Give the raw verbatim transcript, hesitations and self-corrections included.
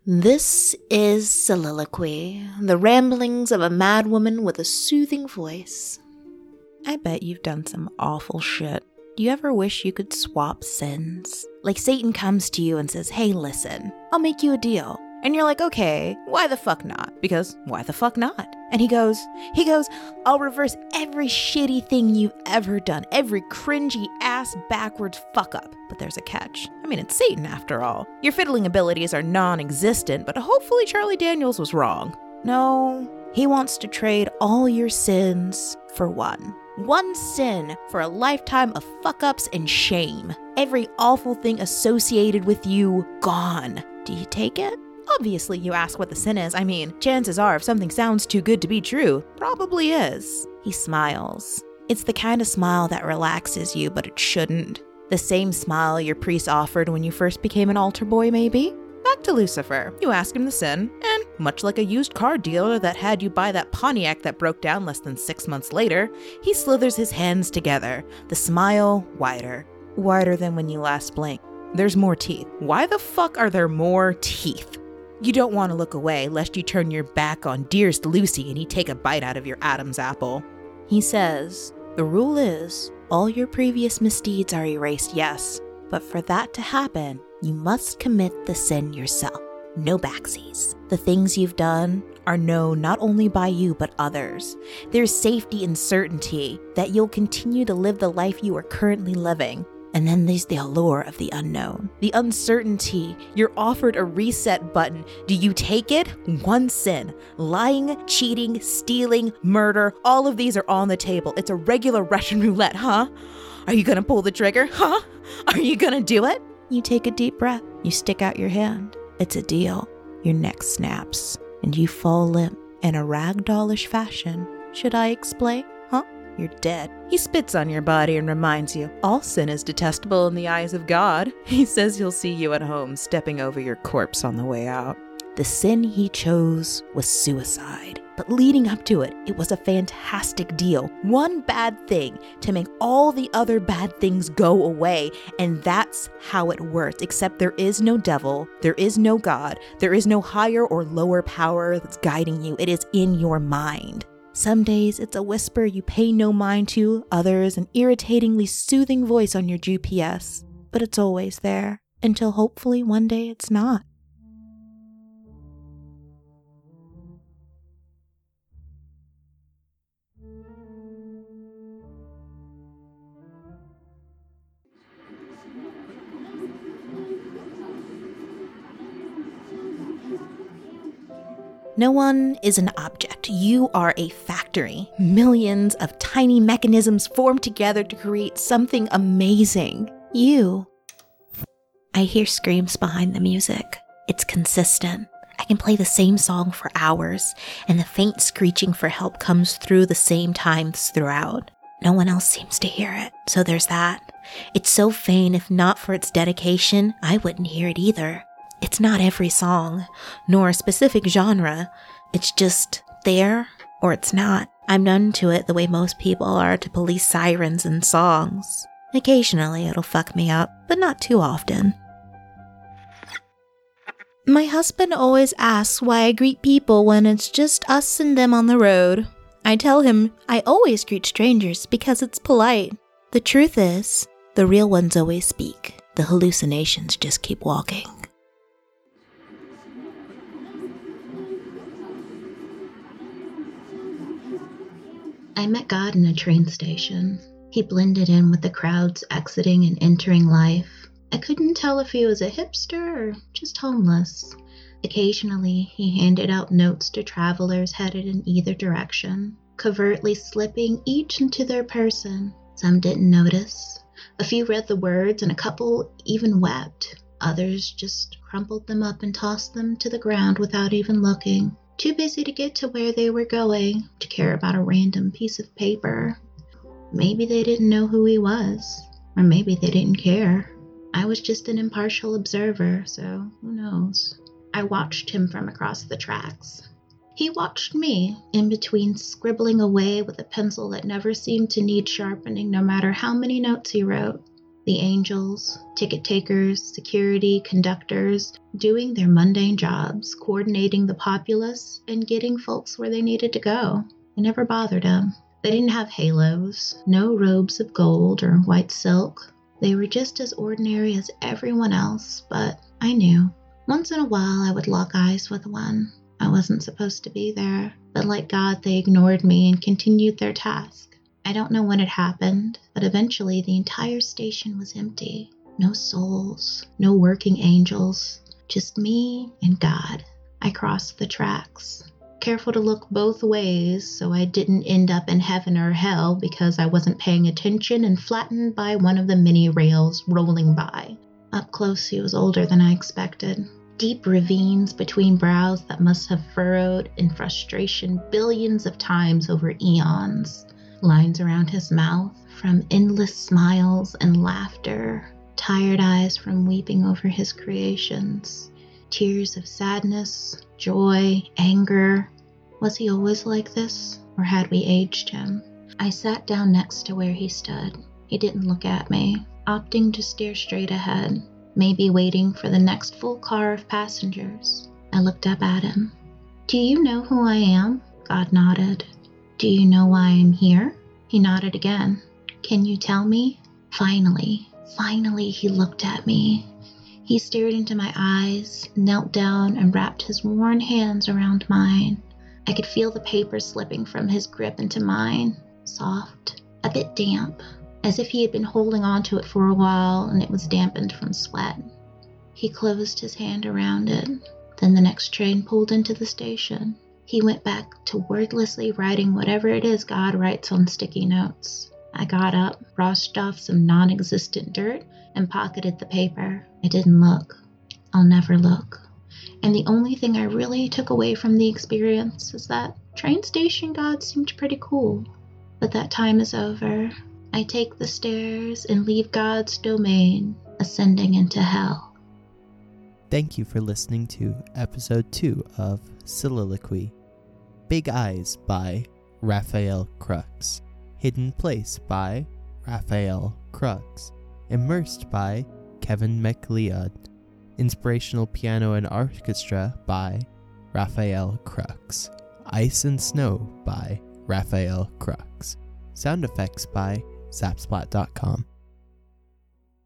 This is Soliloquy, the ramblings of a madwoman with a soothing voice. I bet you've done some awful shit. Do you ever wish you could swap sins? Like Satan comes to you and says, hey, listen, I'll make you a deal. And you're like, okay, why the fuck not? Because why the fuck not? And he goes, he goes, I'll reverse every shitty thing you've ever done, every cringy ass backwards fuck up. But there's a catch. I mean, it's Satan after all. Your fiddling abilities are non-existent, but hopefully Charlie Daniels was wrong. No, he wants to trade all your sins for one. One sin for a lifetime of fuck-ups and shame. Every awful thing associated with you, gone. Do you take it? Obviously, you ask what the sin is. I mean, chances are if something sounds too good to be true, probably is. He smiles. It's the kind of smile that relaxes you, but it shouldn't. The same smile your priest offered when you first became an altar boy, maybe? Back to Lucifer. You ask him the sin, and much like a used car dealer that had you buy that Pontiac that broke down less than six months later, he slithers his hands together, the smile wider. Wider than when you last blinked. There's more teeth. Why the fuck are there more teeth? You don't want to look away lest you turn your back on dearest Lucy and he take a bite out of your Adam's apple. He says, the rule is, all your previous misdeeds are erased, yes, but for that to happen, you must commit the sin yourself. No backsies. The things you've done are known not only by you but others. There's safety and certainty that you'll continue to live the life you are currently living. And then there's the allure of the unknown. The uncertainty. You're offered a reset button. Do you take it? One sin. Lying, cheating, stealing, murder. All of these are on the table. It's a regular Russian roulette, huh? Are you gonna pull the trigger, huh? Are you gonna do it? You take a deep breath. You stick out your hand. It's a deal. Your neck snaps. And you fall limp in a ragdollish fashion. Should I explain? Huh? You're dead. He spits on your body and reminds you, all sin is detestable in the eyes of God. He says he'll see you at home stepping over your corpse on the way out. The sin he chose was suicide. But leading up to it, it was a fantastic deal. One bad thing to make all the other bad things go away. And that's how it works. Except there is no devil. There is no God. There is no higher or lower power that's guiding you. It is in your mind. Some days it's a whisper you pay no mind to, others an irritatingly soothing voice on your G P S. But it's always there, until hopefully one day it's not. No one is an object. You are a factory. Millions of tiny mechanisms formed together to create something amazing. You. I hear screams behind the music. It's consistent. I can play the same song for hours, and the faint screeching for help comes through the same times throughout. No one else seems to hear it, so there's that. It's so faint, if not for its dedication, I wouldn't hear it either. It's not every song, nor a specific genre. It's just there, or it's not. I'm numb to it the way most people are to police sirens and songs. Occasionally it'll fuck me up, but not too often. My husband always asks why I greet people when it's just us and them on the road. I tell him I always greet strangers because it's polite. The truth is, the real ones always speak. The hallucinations just keep walking. I met God in a train station. He blended in with the crowds exiting and entering life. I couldn't tell if he was a hipster or just homeless. Occasionally, he handed out notes to travelers headed in either direction, covertly slipping each into their person. Some didn't notice. A few read the words and a couple even wept. Others just crumpled them up and tossed them to the ground without even looking. Too busy to get to where they were going to care about a random piece of paper. Maybe they didn't know who he was, or maybe they didn't care. I was just an impartial observer, so who knows? I watched him from across the tracks. He watched me, in between scribbling away with a pencil that never seemed to need sharpening no matter how many notes he wrote. The angels, ticket takers, security, conductors, doing their mundane jobs, coordinating the populace, and getting folks where they needed to go. It never bothered them. They didn't have halos, no robes of gold or white silk. They were just as ordinary as everyone else, but I knew. Once in a while, I would lock eyes with one. I wasn't supposed to be there, but like God, they ignored me and continued their task. I don't know when it happened, but eventually the entire station was empty. No souls, no working angels, just me and God. I crossed the tracks, careful to look both ways so I didn't end up in heaven or hell because I wasn't paying attention and flattened by one of the mini rails rolling by. Up close, he was older than I expected. Deep ravines between brows that must have furrowed in frustration billions of times over eons. Lines around his mouth from endless smiles and laughter. Tired eyes from weeping over his creations. Tears of sadness, joy, anger. Was he always like this, or had we aged him? I sat down next to where he stood. He didn't look at me, opting to stare straight ahead, maybe waiting for the next full car of passengers. I looked up at him. "Do you know who I am?" God nodded. "Do you know why I'm here?" He nodded again. "Can you tell me?" Finally, finally he looked at me. He stared into my eyes, knelt down, and wrapped his worn hands around mine. I could feel the paper slipping from his grip into mine, soft, a bit damp, as if he had been holding on to it for a while and it was dampened from sweat. He closed his hand around it. Then the next train pulled into the station. He went back to wordlessly writing whatever it is God writes on sticky notes. I got up, brushed off some non-existent dirt, and pocketed the paper. I didn't look. I'll never look. And the only thing I really took away from the experience is that train station God seemed pretty cool. But that time is over. I take the stairs and leave God's domain, ascending into hell. Thank you for listening to episode two of Soliloquy. Big Eyes by Raphael Crux. Hidden Place by Raphael Crux. Immersed by Kevin MacLeod. Inspirational Piano and Orchestra by Raphael Crux. Ice and Snow by Raphael Crux. Sound effects by Zapsplat dot com.